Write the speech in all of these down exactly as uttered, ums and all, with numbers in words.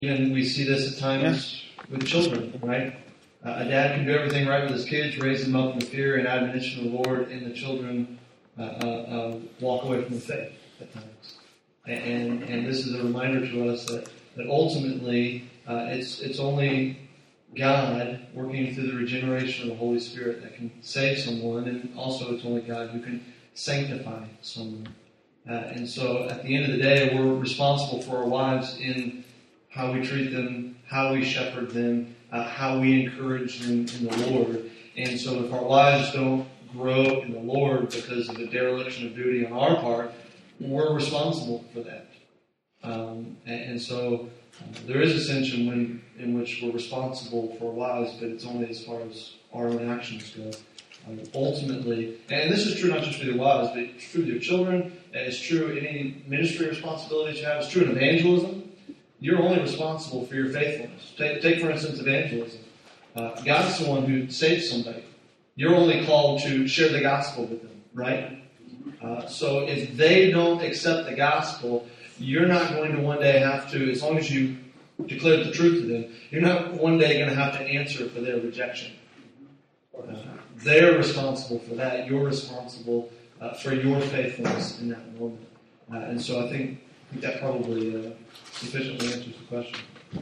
Even we see this at times yeah. with children, right? Uh, a dad can do everything right with his kids, raise them up in the fear and admonition of the Lord, and the children uh, uh, uh, walk away from the faith at times. And and this is a reminder to us that, that ultimately uh, it's it's only God working through the regeneration of the Holy Spirit that can save someone, and also it's only God who can sanctify someone. Uh, and so at the end of the day, we're responsible for our wives in how we treat them, how we shepherd them, uh, how we encourage them in the Lord. And so if our wives don't grow in the Lord because of a dereliction of duty on our part, we're responsible for that. Um, and, and so uh, there is a sense in, when, in which we're responsible for our wives, but it's only as far as our own actions go. Um, ultimately, and this is true not just with your wives, but it's true with your children, and it's true any ministry responsibilities you have. It's true in evangelism. You're only responsible for your faithfulness. Take, take for instance, evangelism. Uh, God's the one who saves somebody. You're only called to share the gospel with them, right? Uh, so if they don't accept the gospel, you're not going to one day have to, as long as you declare the truth to them, you're not one day going to have to answer for their rejection. Uh, they're responsible for that. You're responsible uh, for your faithfulness in that moment. Uh, and so I think, I think that probably uh, sufficiently answers the question.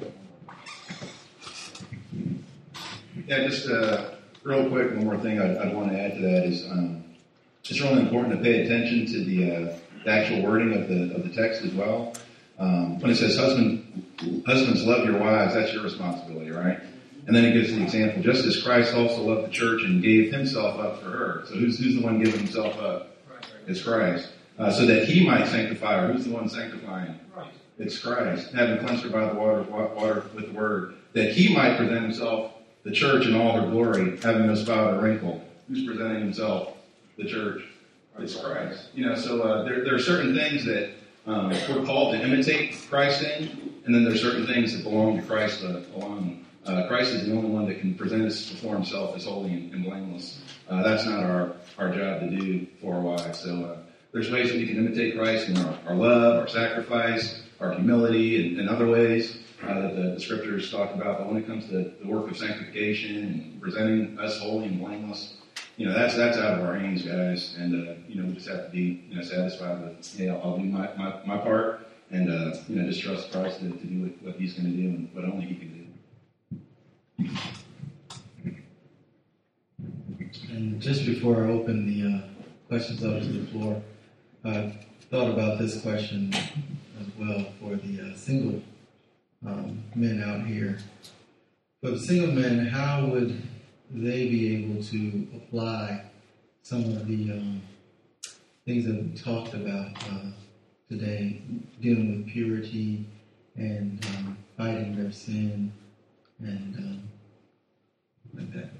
Yeah, just uh, real quick, one more thing I'd, I'd want to add to that is um, it's really important to pay attention to the, uh, the actual wording of the of the text as well. Um, when it says, Husband, husbands, love your wives, that's your responsibility, right? And then it gives the example, just as Christ also loved the church and gave himself up for her. So who's who's the one giving himself up? It's Christ. Uh, so that he might sanctify her. Who's the one sanctifying? It's Christ. Having cleansed her by the water, water with the word, that he might present himself, the church, in all her glory, having no spot or wrinkle. Who's presenting himself? The church. It's Christ. You know, so uh, there, there are certain things that um, we're called to imitate Christ in, and then there are certain things that belong to Christ uh, alone. Uh, Christ is the only one that can present us before himself as holy and, and blameless. Uh, that's not our, our job to do for our wives. So uh, there's ways that we can imitate Christ in our, our love, our sacrifice, our humility, and, and other ways uh, that the, the scriptures talk about. But when it comes to the work of sanctification and presenting us holy and blameless, you know, that's that's out of our hands, guys. And, uh, you know, we just have to be, you know, satisfied with, hey, I'll, I'll do my, my, my part and, uh, you know, just trust Christ to, to do what, what he's going to do and what only he can do. And just before I open the uh, questions up to the floor, I've thought about this question as well for the uh, single um, men out here. For the single men, how would they be able to apply some of the um, things that we talked about uh, today, dealing with purity and um, fighting their sin and um, like that?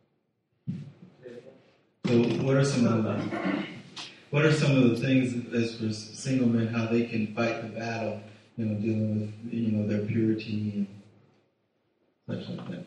So, what are some of the what are some of the things as for single men, how they can fight the battle, you know, dealing with, you know, their purity and such like that?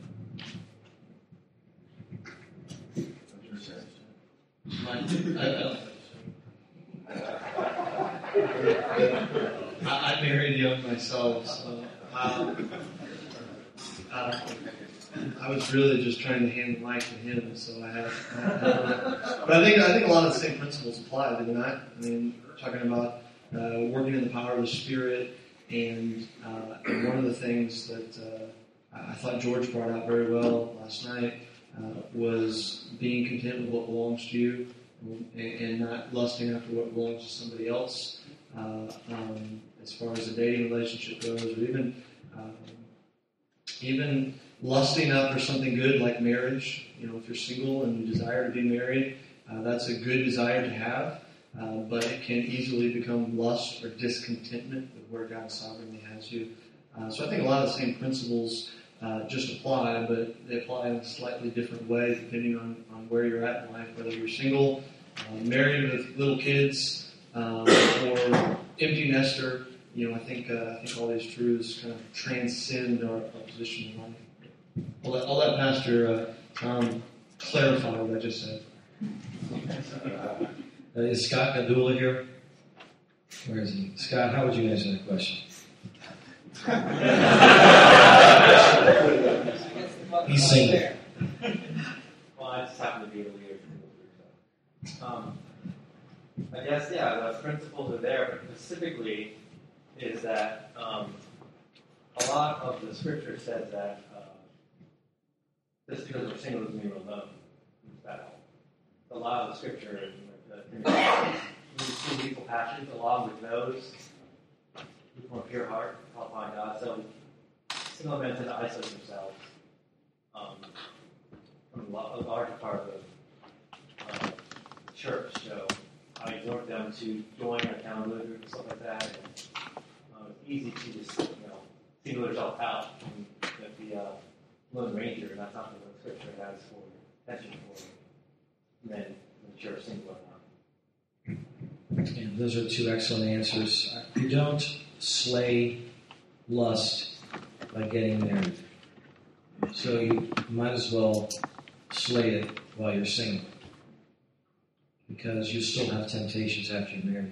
I, I married young myself, so uh, uh, I was really just trying to hand the mic to him, so I have. Uh, but I think I think a lot of the same principles apply, do they not? I mean, we're talking about uh, working in the power of the Spirit, and, uh, and one of the things that uh, I thought George brought out very well last night uh, was being content with what belongs to you, and, and not lusting after what belongs to somebody else. Uh, um, as far as a dating relationship goes, or even um, even lusting after something good like marriage. You know, if you're single and you desire to be married, uh, that's a good desire to have, uh, but it can easily become lust or discontentment with where God sovereignly has you. Uh, so I think a lot of the same principles uh, just apply, but they apply in a slightly different way depending on, on where you're at in life, whether you're single, uh, married with little kids, um, or empty nester. You know, I think uh, I think all these truths kind of transcend our, our position in life. I'll let, I'll let Pastor uh, Tom clarify what I just said. Uh, is Scott Gadula here? Where is he? Scott, how would you answer that question? He's single. Well, I just happen to be a leader. So. Um, I guess, yeah, the principles are there, but specifically is that um, a lot of the scripture says that uh, just because we're single doesn't mean we're alone. A lot of the scripture, we see equal passions along with those from a pure heart, called by God. So single men tend to isolate themselves um, from a large part of the uh, church. So I exhort them to join a accountability group and stuff like that. And, uh, it's easy to just, you know, single yourself out and be a lone ranger, and that's not what the scripture has for attention for men, mature, single or not. And those are two excellent answers. You don't slay lust by getting married. So you might as well slay it while you're single, because you still have temptations after you're married.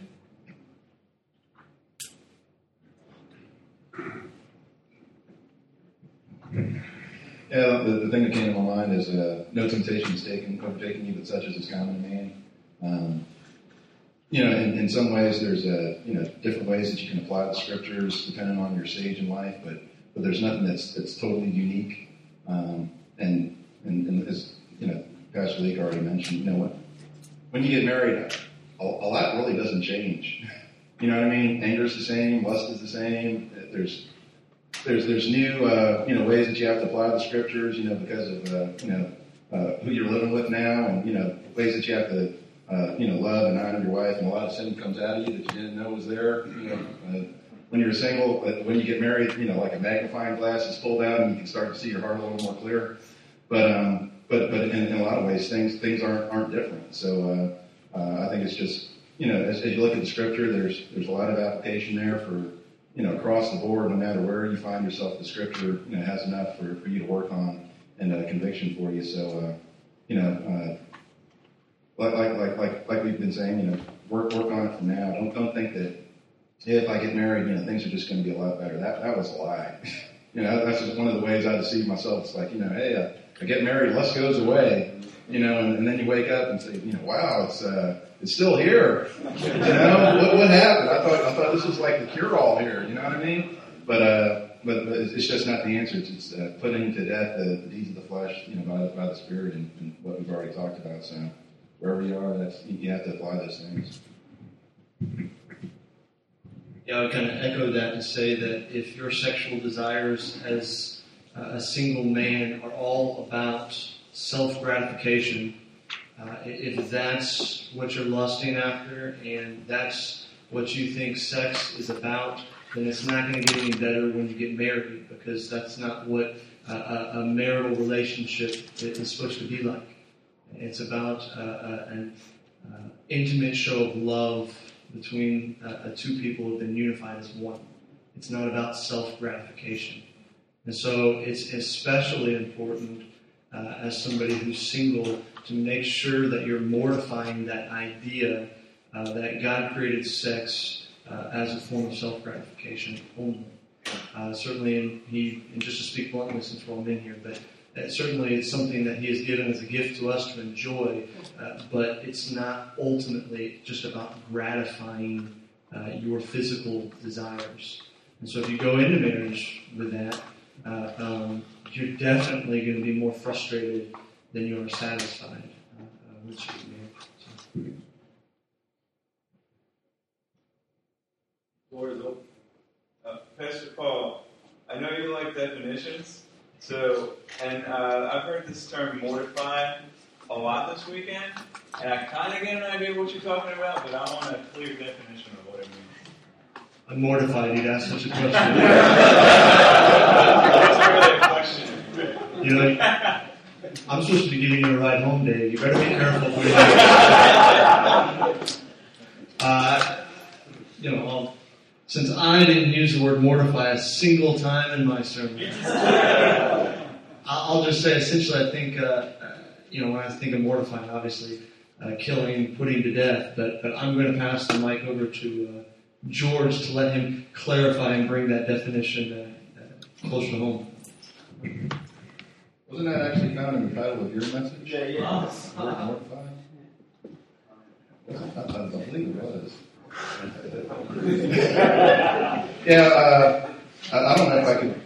Yeah, the, the thing that came to my mind is uh, no temptation is taken, overtaking you, but such as is common to man. Um, you know, in, in some ways, there's uh, you know different ways that you can apply the scriptures depending on your stage in life, but but there's nothing that's that's totally unique. Um, and, and and as you know, Pastor Leek already mentioned, you know, when when you get married, a, a lot really doesn't change. You know what I mean? Anger's the same, lust is the same. There's There's there's new uh, you know ways that you have to apply the scriptures, you know, because of uh, you know uh, who you're living with now, and you know ways that you have to uh, you know love and honor your wife, and a lot of sin comes out of you that you didn't know was there. You know, uh, when you're single, uh, when you get married, you know, like a magnifying glass is pulled out, and you can start to see your heart a little more clear. But um, but but in, in a lot of ways, things things aren't aren't different. So uh, uh, I think it's just you know as, as you look at the scripture, there's there's a lot of application there for. You know, across the board, no matter where you find yourself, the scripture, you know, has enough for, for you to work on and a uh, conviction for you. So, uh, you know, uh, like, like, like, like, like we've been saying, you know, work, work on it from now. Don't, don't think that yeah, if I get married, you know, things are just going to be a lot better. That, that was a lie. You know, that's just one of the ways I deceive myself. It's like, you know, hey, uh, I get married, lust goes away, you know, and, and then you wake up and say, you know, wow, it's, uh, it's still here. You know, what, what happened? I thought, I thought this was like the cure-all here. You know what I mean? But, uh, but, but it's just not the answer. It's, it's uh, putting to death the, the deeds of the flesh, you know, by the, by the Spirit and, and what we've already talked about. So wherever you are, that's, you have to apply those things. Yeah, I would kind of echo that and say that if your sexual desires as a single man are all about self-gratification, uh, if that's what you're lusting after and that's what you think sex is about, then it's not going to get any better when you get married, because that's not what a, a marital relationship is supposed to be like. It's about uh, an uh, intimate show of love between uh, two people who have been unified as one. It's not about self-gratification. And so it's especially important uh, as somebody who's single to make sure that you're mortifying that idea uh, that God created sex uh, as a form of self-gratification only. Uh, certainly, in, he, and just to speak bluntly since we're all men here, but uh, certainly it's something that he has given as a gift to us to enjoy, uh, but it's not ultimately just about gratifying uh, your physical desires. And so if you go into marriage with that, uh, um, you're definitely going to be more frustrated than you are satisfied uh, uh, with your marriage. So. Floor is open. Uh, Pastor Paul, I know you like definitions, so, and uh, I've heard this term mortify a lot this weekend, and I kind of get an idea of what you're talking about, but I want a clear definition of what it means. I'm mortified you'd ask such a question. That's really a question. You know, I'm supposed to be giving you a ride home, Dave. You better be careful. uh, you know, I'll, since I didn't use the word mortify a single time in my sermon, I'll just say essentially I think, uh, uh, you know, when I think of mortifying, obviously uh, killing, putting to death, but, but I'm going to pass the mic over to uh, George to let him clarify and bring that definition uh, uh, closer to home. Wasn't that actually found in the title of your message? Yeah, yeah. Word mortified? I, I believe it was. yeah, uh, I, I don't know if I could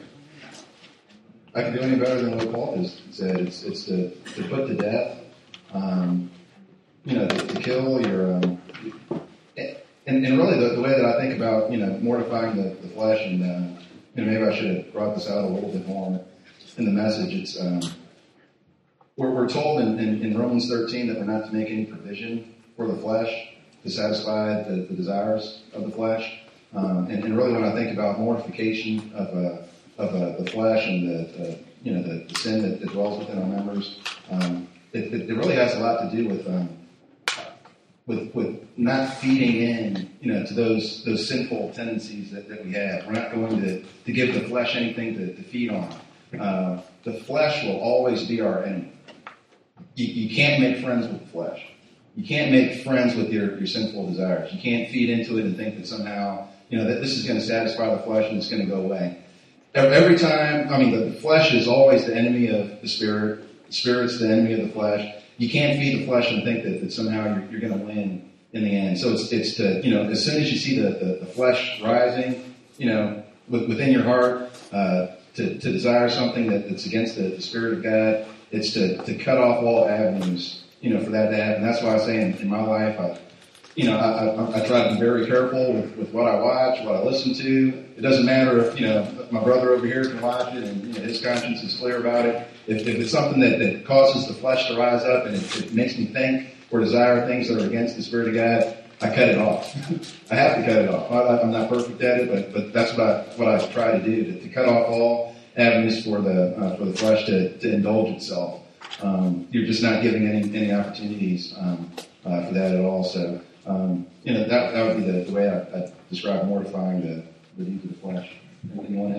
I could do any better than what Paul has said. It's it's to, to put to death, um, you know, to, to kill your, um, and, and really the, the way that I think about, you know, mortifying the, the flesh, and uh, you know, maybe I should have brought this out a little bit more in the message. It's um, we're, we're told in, in, in Romans thirteen that we're not to make any provision for the flesh to satisfy the, the desires of the flesh, um, and, and really when I think about mortification of uh, of uh, the flesh and the uh, you know the, the sin that, that dwells within our members, um, it, it, it really has a lot to do with um, with with not feeding in, you know, to those those sinful tendencies that, that we have. We're not going to, to give the flesh anything to, to feed on. Uh, the flesh will always be our enemy. You, you can't make friends with the flesh. You can't make friends with your, your sinful desires. You can't feed into it and think that somehow, you know, that this is going to satisfy the flesh and it's going to go away. Every time, I mean, the, the flesh is always the enemy of the spirit. The spirit's the enemy of the flesh. You can't feed the flesh and think that, that somehow you're, you're going to win in the end. So it's it's to, you know, as soon as you see the, the, the flesh rising, you know, with, within your heart, uh, to, to desire something that, that's against the, the Spirit of God, it's to, to cut off all avenues, you know, for that to happen. That's why I say in, in my life, I, you know, I, I, I try to be very careful with, with what I watch, what I listen to. It doesn't matter if, you know, my brother over here can watch it and, you know, his conscience is clear about it. If, if it's something that, that causes the flesh to rise up and it, it makes me think or desire things that are against the Spirit of God, I cut it off. I have to cut it off. I, I'm not perfect at it, but but that's what I what I try to do, to, to cut off all avenues for the uh, for the flesh to, to indulge itself. Um, you're just not giving any any opportunities um, uh, for that at all. So um, you know that that would be the, the way I, I describe mortifying the, the deeds of the flesh. Anything you want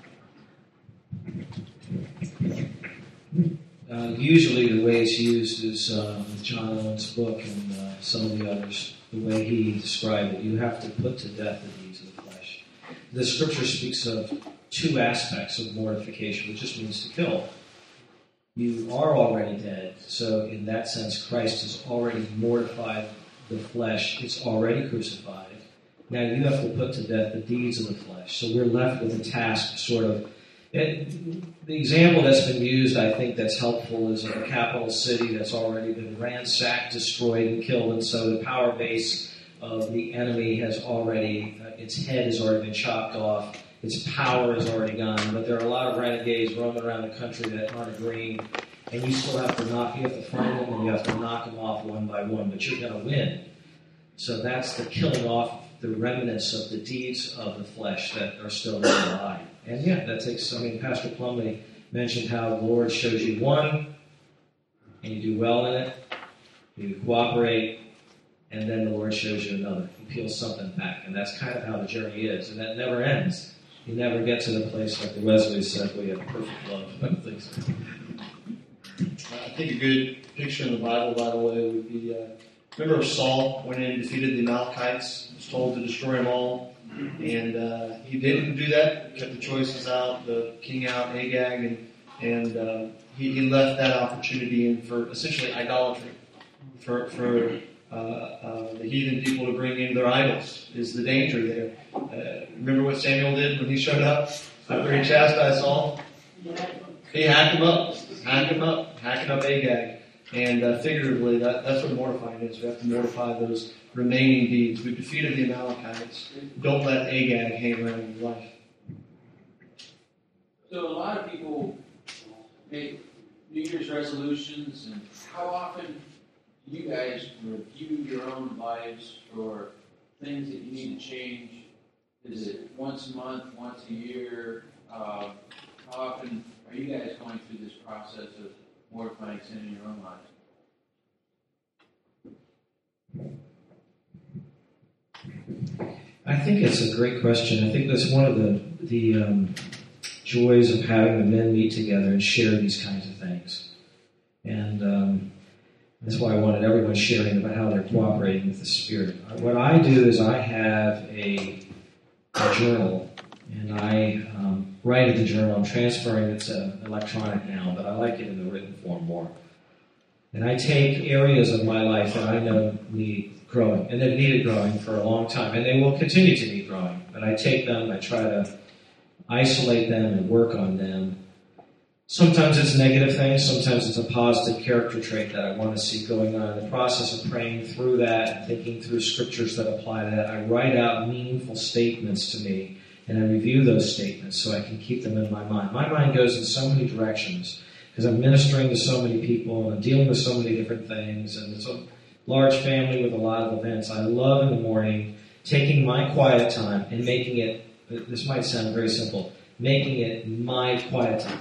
to add? Uh, usually the way it's used is uh, with John Owen's book and uh, some of the others, the way he described it. You have to put to death the deeds of the flesh. The scripture speaks of two aspects of mortification, which just means to kill. You are already dead, so in that sense Christ has already mortified the flesh. It's already crucified. Now you have to put to death the deeds of the flesh. So we're left with a task, sort of. It, the example that's been used, I think, that's helpful is of a capital city that's already been ransacked, destroyed, and killed, and so the power base of the enemy has already, uh, its head has already been chopped off, its power is already gone, but there are a lot of renegades roaming around the country that aren't agreeing, and you still have to knock, you have to find them, and you have to knock them off one by one, but you're going to win. So that's the killing off the remnants of the deeds of the flesh that are still alive. And yeah, that takes, I mean, Pastor Plumley mentioned how the Lord shows you one, and you do well in it, you cooperate, and then the Lord shows you another. He peels something back, and that's kind of how the journey is, and that never ends. You never get to the place like the Wesleys said, we have perfect love. I don't think so. I think a good picture in the Bible, by the way, would be, uh, remember Saul went in and defeated the Amalekites, was told to destroy them all. And uh, he didn't do that. He kept the choices out, the king out, Agag, and and uh, he, he left that opportunity in for essentially idolatry, for for uh, uh, the heathen people to bring in their idols is the danger there. Uh, remember what Samuel did when he showed up after he chastised Saul? He hacked him up, hacked him up, hacking up Agag. And uh, figuratively, that, that's what mortifying is. We have to mortify those remaining deeds. We've defeated the Amalekites. Don't let Agag hang around in your life. So a lot of people make New Year's resolutions, and how often do you guys review your own lives for things that you need to change? Is it once a month, once a year? Uh, how often are you guys going through this process of mortifying sin in your own life? I think it's a great question. I think that's one of the the um, joys of having the men meet together and share these kinds of things. And um, That's why I wanted everyone sharing about how they're cooperating with the Spirit. What I do is I have a, a journal, and I um, write in the journal. I'm transferring it to electronic now, but I like it in the written form more. And I take areas of my life that I know need growing, and they've needed growing for a long time, and they will continue to need growing. But I take them, I try to isolate them and work on them. Sometimes it's negative things, sometimes it's a positive character trait that I want to see going on. In the process of praying through that and thinking through scriptures that apply to that, I write out meaningful statements to me, and I review those statements so I can keep them in my mind. My mind goes in so many directions because I'm ministering to so many people and I'm dealing with so many different things, and it's a large family with a lot of events. I love in the morning taking my quiet time and making it, this might sound very simple, making it my quiet time.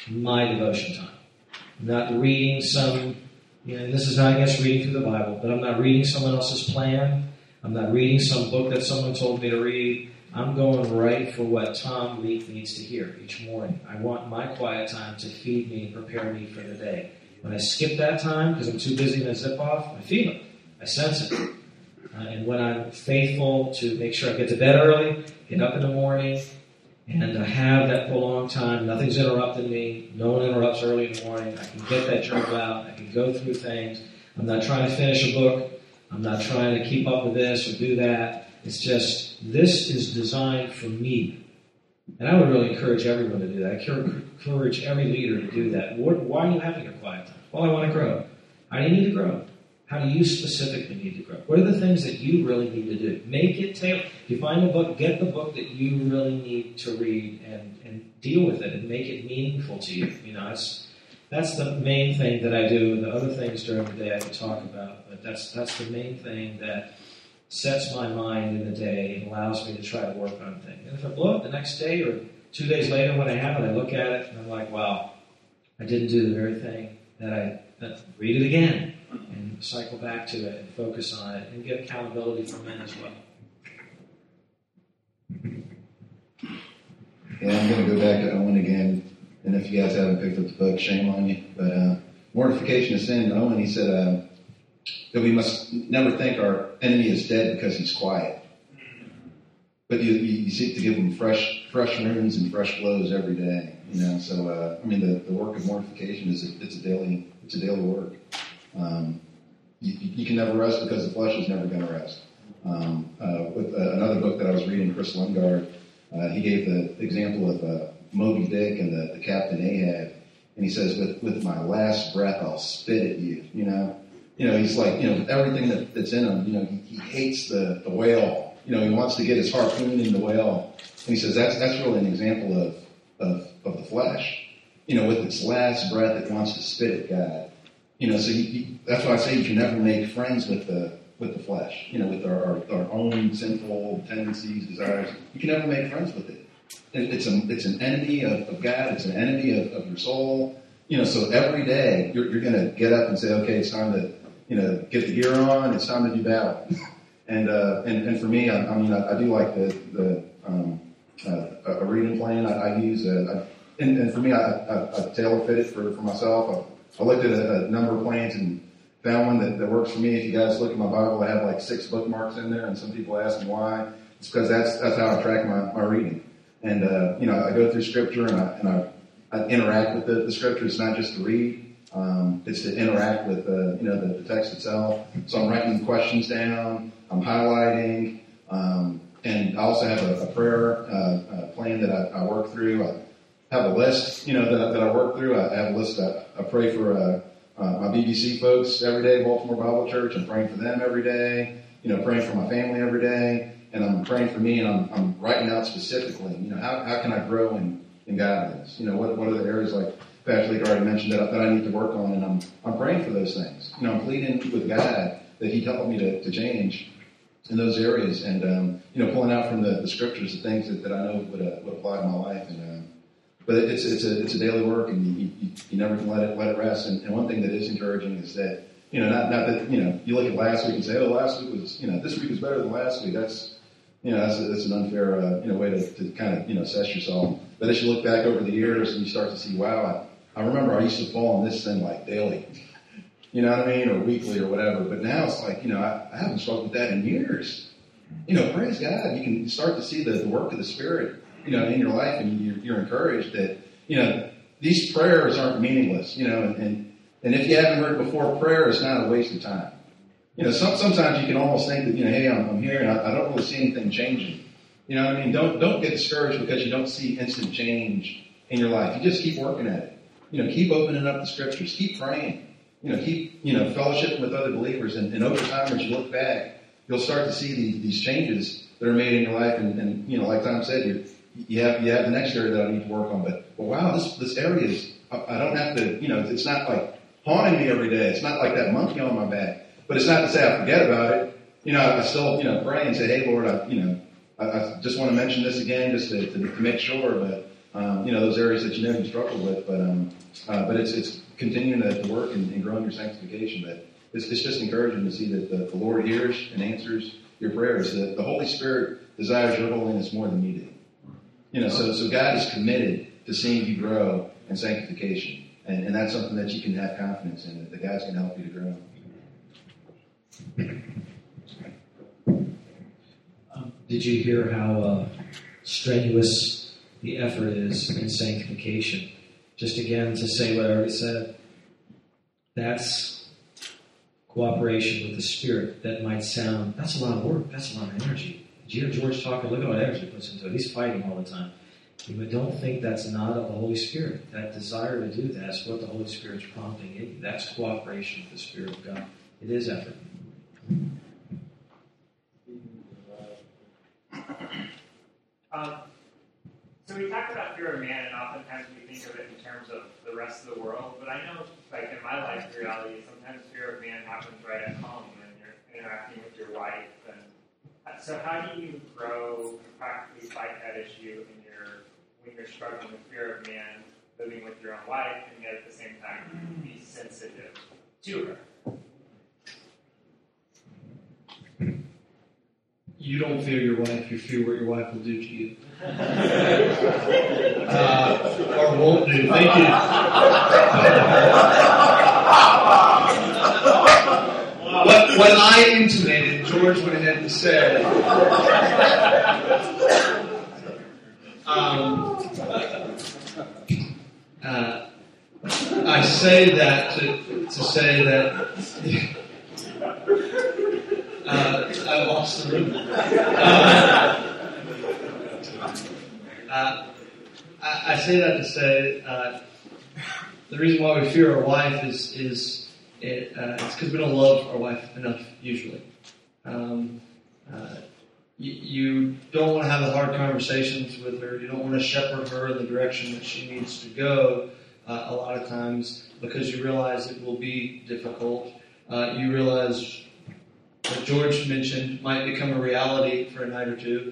My devotion time. I'm not reading some, you know, this is not against reading through the Bible, but I'm not reading someone else's plan. I'm not reading some book that someone told me to read. I'm going right for what Tom Leek needs to hear each morning. I want my quiet time to feed me and prepare me for the day. When I skip that time because I'm too busy to zip off, I feel it. I sense it. Uh, and when I'm faithful to make sure I get to bed early, get up in the morning, and I have that prolonged time, nothing's interrupting me, no one interrupts early in the morning, I can get that journal out, I can go through things. I'm not trying to finish a book, I'm not trying to keep up with this or do that. It's just, this is designed for me. And I would really encourage everyone to do that. I encourage every leader to do that. Why are you having a quiet time? Well, I want to grow. How do you need to grow? How do you specifically need to grow? What are the things that you really need to do? Make it tailored. If you find a book, get the book that you really need to read and, and deal with it and make it meaningful to you. You know, it's, that's the main thing that I do. The other things during the day I could talk about, but that's that's the main thing that sets my mind in the day and allows me to try to work on things. And if I blow up the next day or two days later when I have it, I look at it and I'm like, wow, I didn't do the very thing that I that, read it again. And cycle back to it and focus on it and get accountability from men as well. Yeah, I'm going to go back to Owen again. And if you guys haven't picked up the book, shame on you. But uh, Mortification of Sin, Owen, he said uh, that we must never think our enemy is dead because he's quiet. But you, you, you seek to give him fresh fresh wounds and fresh blows every day. You know, so uh, I mean, the, the work of mortification is a, it's a daily it's a daily work. Um, you, you can never rest because the flesh is never going to rest. Um, uh, with uh, another book that I was reading, Chris Lundgaard, uh, he gave the example of uh, Moby Dick and the, the Captain Ahab, and he says, "With with my last breath, I'll spit at you." You know, you know, he's like, you know, everything that, that's in him. You know, he, he hates the, the whale. You know, he wants to get his harpoon in the whale, and he says that's that's really an example of of, of the flesh. You know, with its last breath, it wants to spit at God. You know, so you, you, that's why I say you can never make friends with the with the flesh. You know, with our, our, our own sinful tendencies, desires. You can never make friends with it. it it's a it's an enemy of, of God. It's an enemy of, of your soul. You know, so every day you're you're going to get up and say, okay, it's time to you know get the gear on. It's time to do battle. And uh, and and for me, I, I mean, I, I do like the the um, uh, a reading plan. I, I use uh, I, and, and for me, I, I, I tailor fit it for for myself. I, I looked at a, a number of plans and found one that, that works for me. If you guys look at my Bible, I have like six bookmarks in there, and some people ask me why. It's because that's that's how I track my, my reading. And uh, you know, I go through Scripture and I and I, I interact with the, the Scripture. It's not just to read; um, it's to interact with uh, you know the, the text itself. So I'm writing questions down. I'm highlighting, um, and I also have a, a prayer uh, a plan that I, I work through. I, have a list, you know, that, that I work through. I have a list. I, I pray for uh, uh, my B B C folks every day, Baltimore Bible Church. I'm praying for them every day. You know, praying for my family every day, and I'm praying for me. And I'm, I'm writing out specifically, you know, how how can I grow in, in godliness? You know, what what are the areas like Pastor Leek already mentioned that I, that I need to work on, and I'm I'm praying for those things. You know, I'm pleading with God that He help me to, to change in those areas, and um, you know, pulling out from the, the scriptures the things that, that I know would uh, would apply to my life. And uh, But it's it's a it's a daily work, and you, you, you never can let it let it rest. And, and one thing that is encouraging is that you know not not that you know you look at last week and say, oh, last week was you know this week was better than last week. That's you know that's, a, that's an unfair uh, you know way to, to kind of you know assess yourself. But as you look back over the years and you start to see, wow, I, I remember I used to fall in this sin like daily. You know what I mean? Or weekly or whatever. But now it's like, you know, I, I haven't struggled with that in years. You know, praise God. You can start to see the, the work of the Spirit, you know, in your life, and you're, you're encouraged that, you know, these prayers aren't meaningless, you know, and, and, and if you haven't heard before, prayer is not a waste of time. You know, some, sometimes you can almost think that, you know, hey, I'm, I'm here and I, I don't really see anything changing. You know what I mean? Don't, don't get discouraged because you don't see instant change in your life. You just keep working at it. You know, keep opening up the scriptures. Keep praying. You know, keep, you know, fellowshipping with other believers. And, and over time, as you look back, you'll start to see these, these changes that are made in your life. And, and you know, like Tom said, you you have you have the next area that I need to work on. But, well, wow, this this area is, I, I don't have to, you know, it's not like haunting me every day. It's not like that monkey on my back. But it's not to say I forget about it. You know, I still, you know, pray and say, hey, Lord, I, you know, I, I just want to mention this again just to, to, to make sure. But, um, you know, those areas that you know you struggle with. But um, uh, but it's it's continuing to, to work and, and grow in your sanctification. But it's, it's just encouraging to see that the, the Lord hears and answers your prayers. The, the Holy Spirit desires your holiness more than you do. You know, so so God is committed to seeing you grow in sanctification. And, and that's something that you can have confidence in, that the God's going to help you to grow. Um, did you hear how uh, strenuous the effort is in sanctification? Just again to say what I already said, that's cooperation with the Spirit. That might sound, that's a lot of work, that's a lot of energy. Did you hear George talking? Look at what energy he puts into it. He's fighting all the time. You don't think that's not of the Holy Spirit. That desire to do that is what the Holy Spirit's prompting in you. That's cooperation with the Spirit of God. It is effort. Um, so we talked about fear of man, and oftentimes we think of it in terms of the rest of the world. But I know, like in my life reality, sometimes fear of man happens right at home when you're interacting with your wife. And so, how do you grow and practically fight that issue in your when you're struggling with fear of man, living with your own wife, and yet at the same time be sensitive to her? You don't fear your wife, you fear what your wife will do to you. uh, or won't do. Thank you. what, what I intimated, George went ahead and said. Um, uh, I say that to, to say that... Uh, I lost the room. Uh, uh, I, I say that to say uh, the reason why we fear our wife is is it, uh, it's because we don't love our wife enough. Usually, um, uh, you, you don't want to have the hard conversations with her. You don't want to shepherd her in the direction that she needs to go. Uh, a lot of times, because you realize it will be difficult. Uh, you realize. What George mentioned might become a reality for a night or two,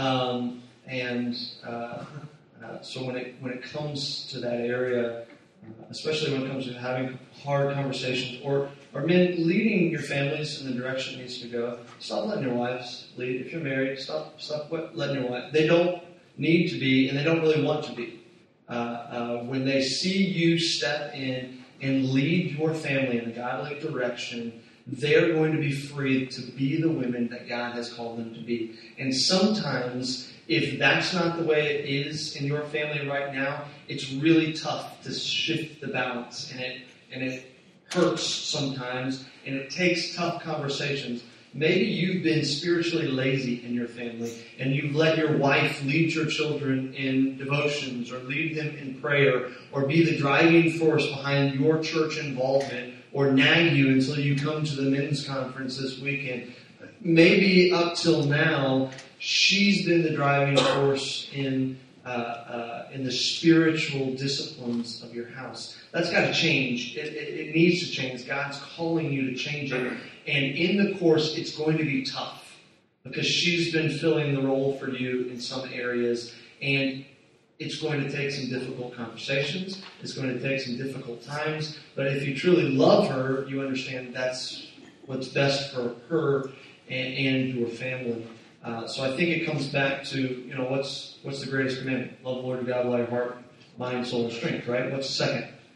um, and uh, uh, so when it when it comes to that area, uh, especially when it comes to having hard conversations or or men leading your families in the direction it needs to go, stop letting your wives lead. If you're married, stop stop letting your wife. They don't need to be, and they don't really want to be. Uh, uh, when they see you step in and lead your family in a godly direction, they're going to be free to be the women that God has called them to be. And sometimes, if that's not the way it is in your family right now, it's really tough to shift the balance. And it and it hurts sometimes, and it takes tough conversations. Maybe you've been spiritually lazy in your family, and you've let your wife lead your children in devotions, or lead them in prayer, or be the driving force behind your church involvement, or nag you until you come to the men's conference this weekend. Maybe up till now, she's been the driving force in uh, uh, in the spiritual disciplines of your house. That's got to change. It, it, it needs to change. God's calling you to change it. And in the course, it's going to be tough because she's been filling the role for you in some areas. And it's going to take some difficult conversations. It's going to take some difficult times. But if you truly love her, you understand that's what's best for her and, and your family. Uh, so I think it comes back to, you know, what's what's the greatest commandment? Love the Lord your God with all your heart, mind, soul, and strength, right? What's the second?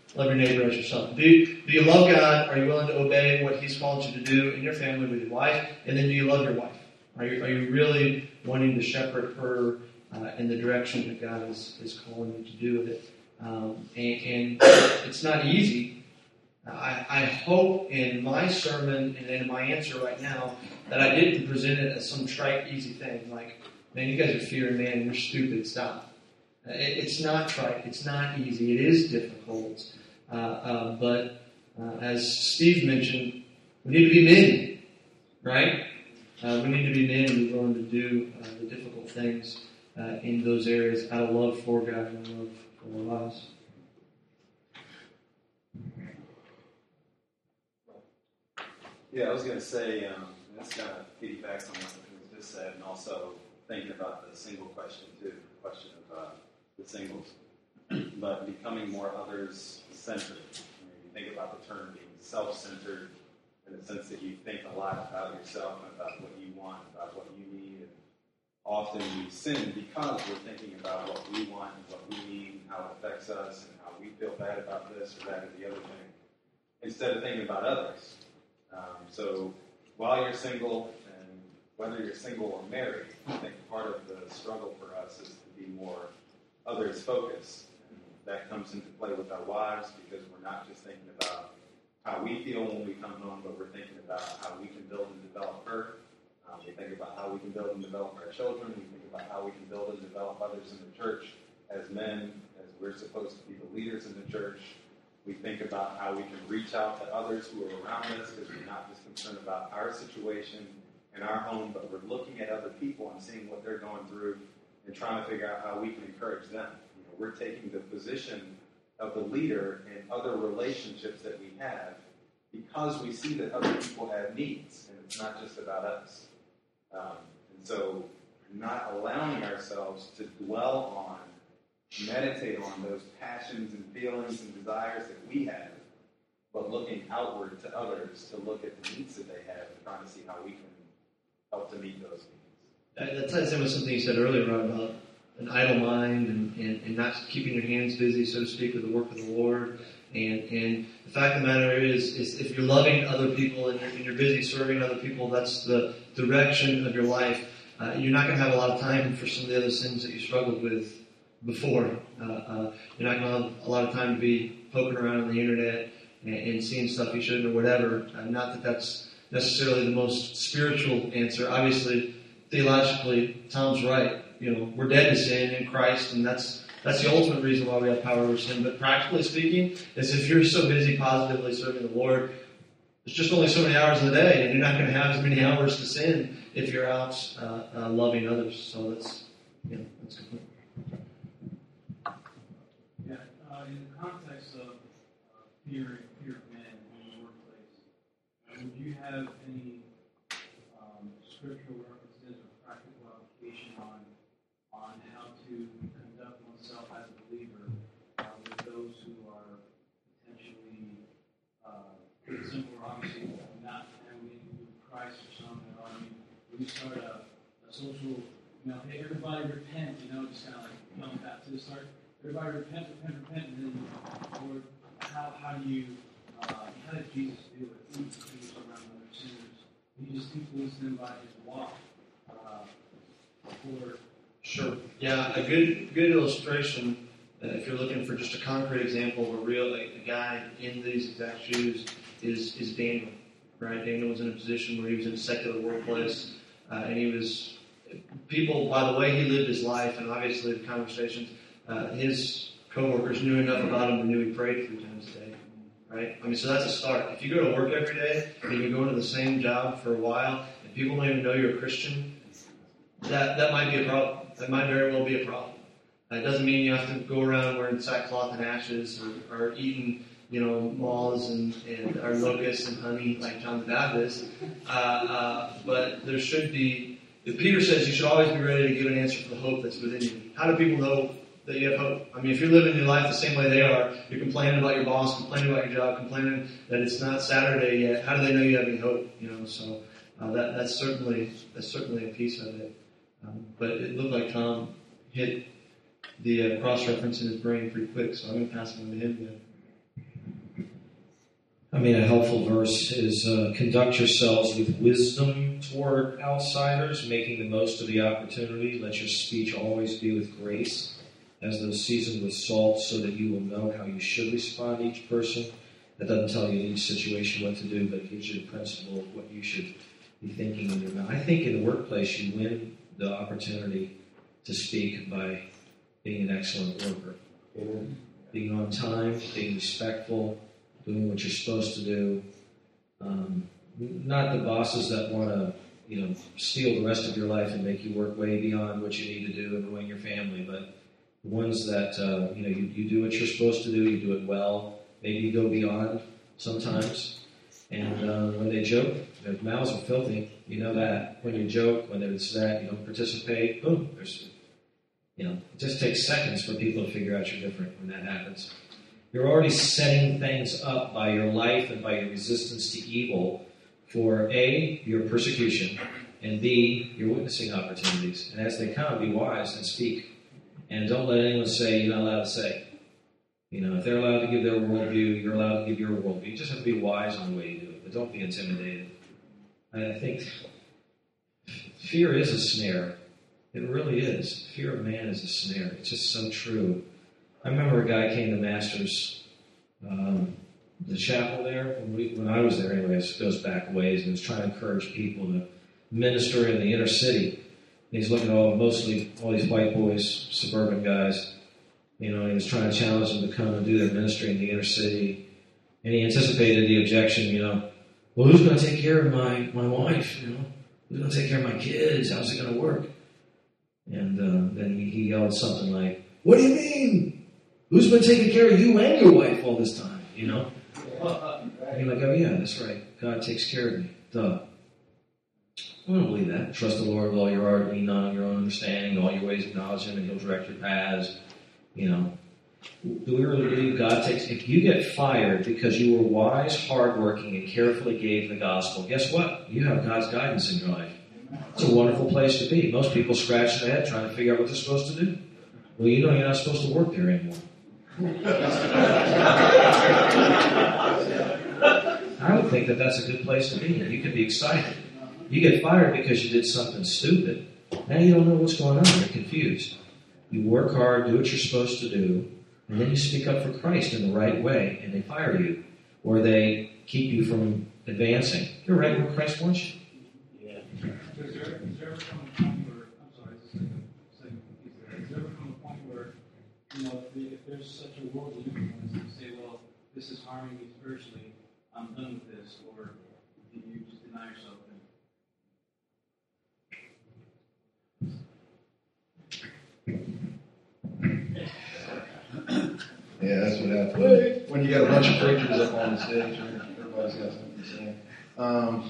love your neighbor as yourself. Do you, do you love God? Are you willing to obey what He's called you to do in your family with your wife? And then do you love your wife? Are you, are you really wanting to shepherd her uh, in the direction that God is, is calling you to do with it? Um, and, and it's not easy. I, I hope in my sermon and in my answer right now that I didn't present it as some trite, easy thing. Like, man, you guys are fearing man, you're stupid, stop. It, it's not trite. It's not easy. It is difficult. Uh, uh, but uh, as Steve mentioned, we need to be men, right? Uh, we need to be men and be willing to do uh, the difficult things uh, in those areas out of love for God and love for our lives. Yeah, I was going to say, um, this kind of piggybacks on what was just said, and also thinking about the single question too, the question of uh, the singles, but becoming more others-centered. I mean, you think about the term being self-centered in the sense that you think a lot about yourself and about what you want, about what you need, and often we sin because we're thinking about what we want and what we need and how it affects us and how we feel bad about this or that or the other thing, instead of thinking about others. Um, so while you're single, and whether you're single or married, I think part of the struggle for us is to be more others-focused. And that comes into play with our wives because we're not just thinking about how we feel when we come home, but we're thinking about how we can build and develop her. Um, we think about how we can build and develop our children. We think about how we can build and develop others in the church as men, as we're supposed to be the leaders in the church. We think about how we can reach out to others who are around us because we're not just concerned about our situation in our home, but we're looking at other people and seeing what they're going through and trying to figure out how we can encourage them. You know, we're taking the position of the leader in other relationships that we have because we see that other people have needs, and it's not just about us. Um, and so not allowing ourselves to dwell on, meditate on those passions and feelings and desires that we have, but looking outward to others to look at the needs that they have and trying to see how we can help to meet those needs. That, that ties in with something you said earlier, Rob, about an idle mind and, and, and not keeping your hands busy, so to speak, with the work of the Lord. And, and the fact of the matter is, is if you're loving other people and you're, and you're busy serving other people, that's the direction of your life. Uh, you're not going to have a lot of time for some of the other sins that you struggled with before. Uh, uh, you're not going to have a lot of time to be poking around on the internet and, and seeing stuff you shouldn't or whatever. Uh, not that that's necessarily the most spiritual answer. Obviously, theologically, Tom's right. You know, we're dead to sin in Christ, and that's that's the ultimate reason why we have power over sin. But practically speaking, is if you're so busy positively serving the Lord, there's just only so many hours in the day, and you're not going to have as many hours to sin if you're out uh, uh, loving others. So that's, you know, that's good. Yeah, uh, in the context of uh, fear, fear of men in the workplace, uh, would you have any um, scriptural references or practical application on on how to conduct oneself as a believer uh, with those who are potentially uh, similar, obviously not having with Christ or something? Or I mean, when you start a, a social, you know, hey, everybody repent, you know, just kind of like young Baptist start. Everybody repent, repent, repent, and then, Lord, how, how do you, uh, how did Jesus do it? He was around other sinners. He just influenced them by his walk. Uh, or, Sure. Yeah, a good good illustration, uh, if you're looking for just a concrete example of a real like, a guy in these exact shoes, is is Daniel, right? Daniel was in a position where he was in a secular workplace, uh, and he was, people, by the way he lived his life, and obviously the conversations, uh, his coworkers knew enough about him and knew he prayed three times a day, right? I mean, so that's a start. If you go to work every day, and you've been going to the same job for a while, and people don't even know you're a Christian, that that might be a problem. That might very well be a problem. That doesn't mean you have to go around wearing sackcloth and ashes or, or eating, you know, moths and, and or locusts and honey like John the Baptist. Uh, uh, but there should be, if Peter says you should always be ready to give an answer for the hope that's within you. How do people know that you have hope? I mean, if you're living your life the same way they are, you're complaining about your boss, complaining about your job, complaining that it's not Saturday yet, how do they know you have any hope? You know, so uh, that that's certainly that's certainly a piece of it. Um, but it looked like Tom hit the uh, cross-reference in his brain pretty quick, so I'm going to pass it on to him then. I mean, a helpful verse is uh, conduct yourselves with wisdom toward outsiders, making the most of the opportunity. Let your speech always be with grace, as though seasoned with salt, so that you will know how you should respond to each person. That doesn't tell you in each situation what to do, but it gives you the principle of what you should be thinking in your mouth. I think in the workplace you win the opportunity to speak by being an excellent worker. Amen. Being on time, being respectful, doing what you're supposed to do. Um, not the bosses that want to, you know, steal the rest of your life and make you work way beyond what you need to do and ruin your family, but the ones that, uh, you know, you, you do what you're supposed to do, you do it well, maybe you go beyond sometimes, and uh, when they joke, their mouths are filthy, you know that. When you joke, when there's that, you don't participate, boom, there's, you know, it just takes seconds for people to figure out you're different when that happens. You're already setting things up by your life and by your resistance to evil for A, your persecution, and B, your witnessing opportunities. And as they come, be wise and speak. And don't let anyone say you're not allowed to say. You know, if they're allowed to give their worldview, you're allowed to give your worldview. You just have to be wise on the way you do it, but don't be intimidated. And I think fear is a snare. It really is. Fear of man is a snare. It's just so true. I remember a guy came to Masters, um, the chapel there, when, we, when I was there anyways, it goes back a ways, and was trying to encourage people to minister in the inner city. And he's looking at all, mostly all these white boys, suburban guys, you know, and he was trying to challenge them to come and do their ministry in the inner city. And he anticipated the objection, you know, well, who's going to take care of my, my wife, you know? Who's going to take care of my kids? How's it going to work? And uh, then he, he yelled something like, what do you mean? Who's been taking care of you and your wife all this time, you know? And you're like, oh yeah, that's right. God takes care of me. Duh. I don't believe that. Trust the Lord with all your heart, lean not on your own understanding, all your ways acknowledge Him, and He'll direct your paths. You know, do we really believe God takes? If you get fired because you were wise, hardworking, and carefully gave the gospel, guess what? You have God's guidance in your life. It's a wonderful place to be. Most people scratch their head trying to figure out what they're supposed to do. Well, you know you're not supposed to work there anymore. I would think that that's a good place to be. You could be excited. You get fired because you did something stupid. Now you don't know what's going on. You're confused. You work hard, do what you're supposed to do, and then you speak up for Christ in the right way, and they fire you. Or they keep you from advancing. You're right where Christ wants you. Yeah. Does there, does there ever come a point where, I'm sorry, just a second, second piece there. Does there ever come a point where, you know, if, if there's such a worldly influence, you say, well, this is harming me spiritually, I'm done with this, or do you just deny yourself? Yeah, that's what happens when you got a bunch of preachers up on the stage. Everybody's got something to say. Um,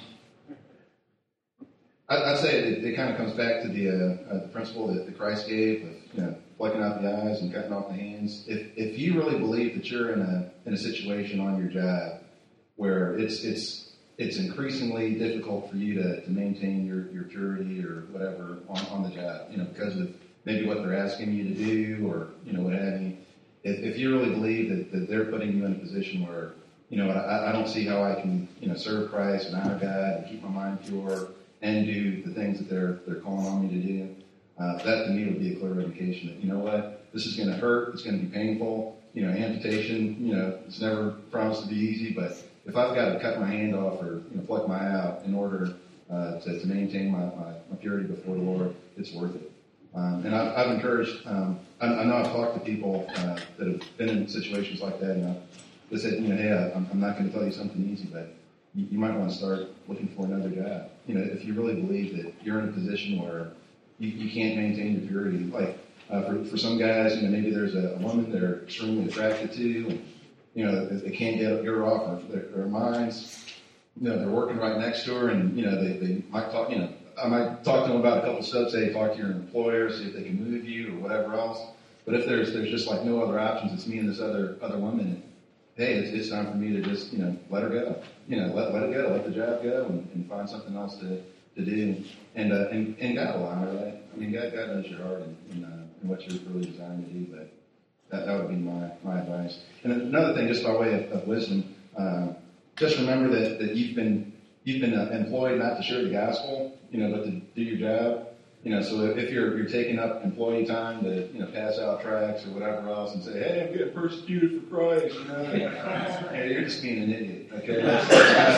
I, I'd say it, it kind of comes back to the, uh, uh, the principle that, that Christ gave of, you know, plucking out the eyes and cutting off the hands. If if you really believe that you're in a in a situation on your job where it's it's it's increasingly difficult for you to, to maintain your, your purity or whatever on, on the job, you know, because of maybe what they're asking you to do or, you know, what have you. If, if you really believe that, that they're putting you in a position where, you know, I, I don't see how I can, you know, serve Christ and honor God and keep my mind pure and do the things that they're they're calling on me to do, uh, that to me would be a clear indication that, you know what, this is going to hurt, it's going to be painful, you know, amputation, you know, it's never promised to be easy, but if I've got to cut my hand off or, you know, pluck my eye out in order uh, to, to maintain my, my, my purity before the Lord, it's worth it. Um, and I've, I've encouraged, um, I, I know I've talked to people uh, that have been in situations like that, you know, they said, you know, hey, I'm, I'm not going to tell you something easy, but you, you might want to start looking for another job. You know, if you really believe that you're in a position where you, you can't maintain your purity, like uh, for, for some guys, you know, maybe there's a, a woman they're extremely attracted to, and, you know, they can't get her off their, their minds. You know, they're working right next to her, and, you know, they, they might talk, you know, I might talk to them about a couple of steps, say, talk to your employer, see if they can move you or whatever else. But if there's there's just like no other options, it's me and this other other woman, hey, it's, it's time for me to just, you know, let her go. You know, let let it go, let the job go, and, and find something else to, to do. And, uh, and and God will honor that. I mean, God, God knows your heart and, and, uh, and what you're really designed to do, but that, that would be my, my advice. And another thing, just by way of, of wisdom, uh, just remember that, that you've been you've been uh, employed not to share the gospel, you know, but to do your job. You know, so if you're you're taking up employee time to, you know, pass out tracts or whatever else and say, hey, I'm getting persecuted for Christ, you know, hey, you're just being an idiot. Okay, that's,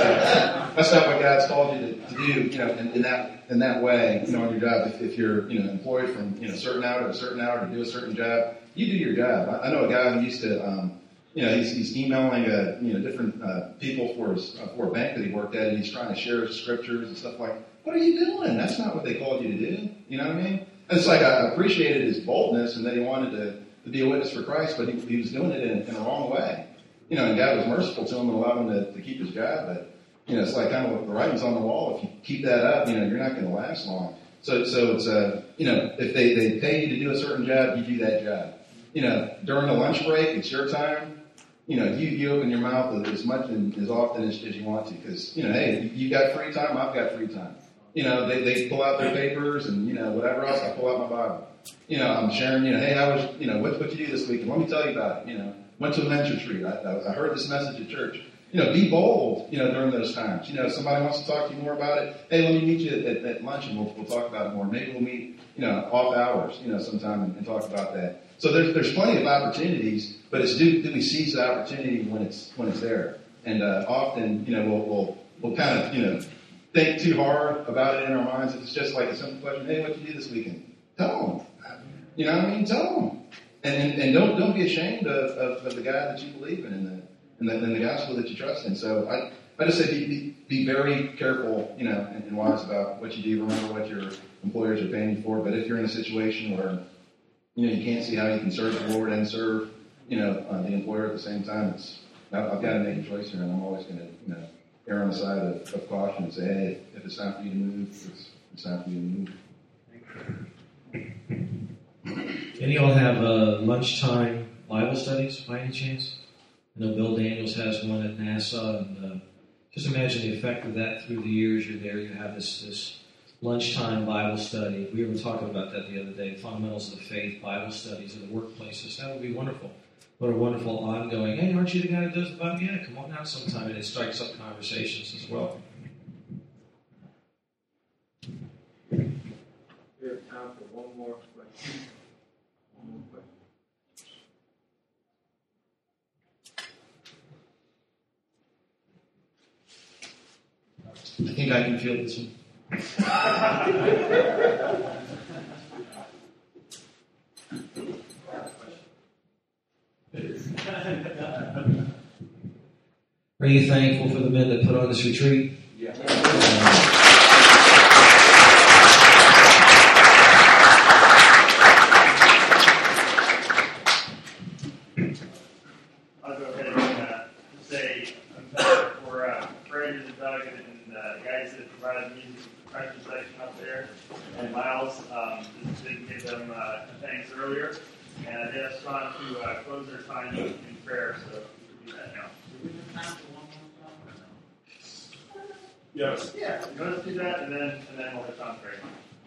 uh, that's not what God's called you to, to do. You know, in, in that in that way, you know, on your job. If, if you're you know employed from you know a certain hour to a certain hour to do a certain job, you do your job. I, I know a guy who used to. Um, You know, he's, he's emailing, uh, you know, different uh, people for his uh, for a bank that he worked at, and he's trying to share scriptures and stuff like. What are you doing? That's not what they called you to do. You know what I mean? And it's like I appreciated his boldness and that he wanted to, to be a witness for Christ, but he, he was doing it in, in the wrong way. You know, and God was merciful to him and allowed him to, to keep his job. But you know, it's like kind of the writing's on the wall. If you keep that up, you know, you're not going to last long. So, so it's uh, you know, if they, they pay you to do a certain job, you do that job. You know, during the lunch break, it's your time. You know, you, you open your mouth as much and as often as, as you want to, because, you know, hey, you got free time, I've got free time. You know, they, they pull out their papers and, you know, whatever else, I pull out my Bible. You know, I'm sharing, you know, hey, how was, you know, what, what you do this weekend? Let me tell you about it. You know, went to a men's retreat. I, I, I heard this message at church. You know, be bold, you know, during those times. You know, if somebody wants to talk to you more about it, hey, let me meet you at, at lunch and we'll, we'll talk about it more. Maybe we'll meet, you know, off hours, you know, sometime and, and talk about that. So there's there's plenty of opportunities, but it's do, do we seize the opportunity when it's when it's there? And uh, often, you know, we'll we'll we'll kind of you know think too hard about it in our minds. It's just like a simple question. Hey, what did you do this weekend? Tell them. You know what I mean? Tell them. And and, and don't don't be ashamed of, of, of the God that you believe in and the and the, and the gospel that you trust in. So I I just say be be, be very careful, you know, and, and wise about what you do. Remember what your employers are paying you for. But if you're in a situation where you know, you can't see how you can serve the Lord and serve, you know, uh, the employer at the same time. It's I've, I've got to make a choice here, and I'm always going to, you know, err on the side of, of caution and say, hey, if it's time for you to move, it's, it's time for you to move. Any of y'all have uh, lunchtime Bible studies by any chance? I know Bill Daniels has one at NASA, and uh, just imagine the effect of that through the years you're there. You have this this. Lunchtime Bible study. We were talking about that the other day, fundamentals of the faith, Bible studies in the workplaces. That would be wonderful. What a wonderful ongoing, hey, aren't you the guy that does the Bible? Yeah, come on out sometime. And it strikes up conversations as well. We have time for one more question. One more question. I think I can feel this one. Are you thankful for the men that put on this retreat? Yeah. I'll go ahead and uh, say I'm thankful for uh, Brandon and Doug and uh, the guys that provided music for the practice section up there, and Miles. Um, just didn't give them uh, thanks earlier, and I did ask Ron to uh, close their time in prayer, so we can do that now. Yes. Yeah, you want us to do that, and then and then we'll have Tom pray.